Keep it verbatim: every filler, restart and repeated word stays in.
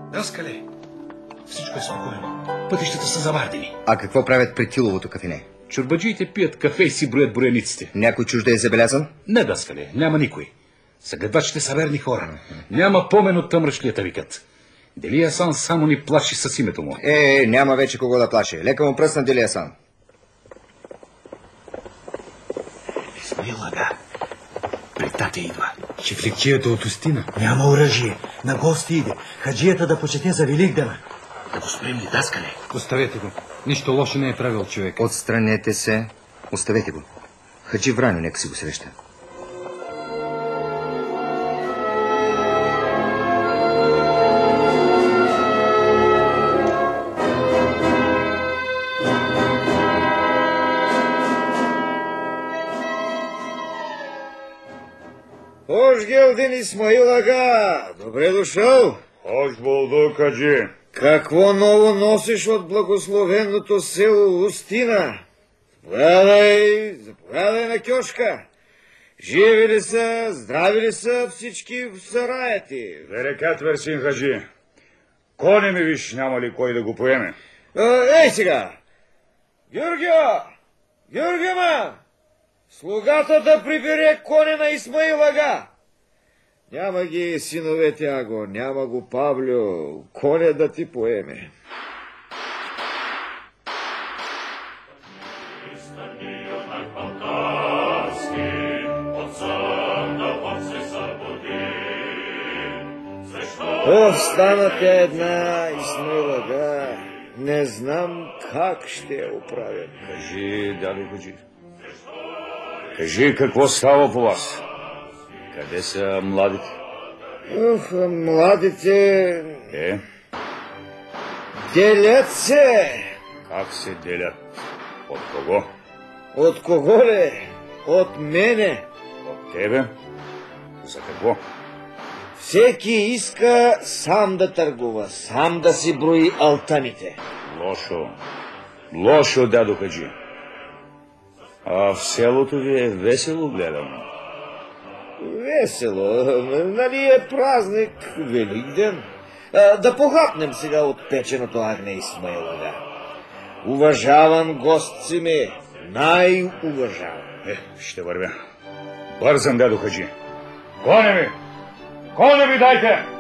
Даскале, всичко е спокойно. Пътищата са завардени. А какво правят при Тиловото кафене? Чорбаджиите пият кафе и си броят брояниците. Някой чужда е забелязан? Не, Даскале, няма никой. Съгледвачите са верни хора. Няма помен от тъмръшлията викат. Дели Асан само ни плаши с името му. Е, няма вече кого да плаши. Лека му пръсна Дели Асан. Исмаил Ага. Плетата идва. Чифликчията от Устина. Няма оръжие. На гости иде. Хаджията да почете за Великдена. Да го спрем ли, Даскале? Оставете го. Нищо лошо не е правил човек. Отстранете се. Оставете го. Хаджи Враньо, нека си го среща. Хош гелдин, Исмаил Ага! Добре дошъл! Хош булдук, хаджи! Какво ново носиш от благословеното село Устина? Заповядай, заповядай на кьошка. Живи ли са, здрави ли са всички в сарая ти? Берекат, Версин, хаджи. Коне ми виж, няма ли кой да го поеме? А, ей сега! Георгио! Георгио, ма! Слугата да прибере коне на Исмаил Ага. Няма ги синовете Аго, няма го Павлю, коня да ти поеме. Останате една, Исмаил Ага. Не знам как ще я оправят. Кажи, дядо Хаджи. Кажи, какво става по вас? Къде са младите? Ох, младите... Е? Делят се! Как се делят? От кого? От кого ли? От мене. От тебе? За какво? Всеки иска сам да търгува, сам да си брои алтаните. Лошо. Лошо, дядо Хаджи. А в селото ви е весело, гледам. Весело, нали е празник, Великден. А, да похапнем сега от печеното агне, Исмаил Ага. Уважаван гост си ми, най-уважаван. Е, ще вървя. Бързам, дядо Хаджи. Коне ми! Коне ми дайте!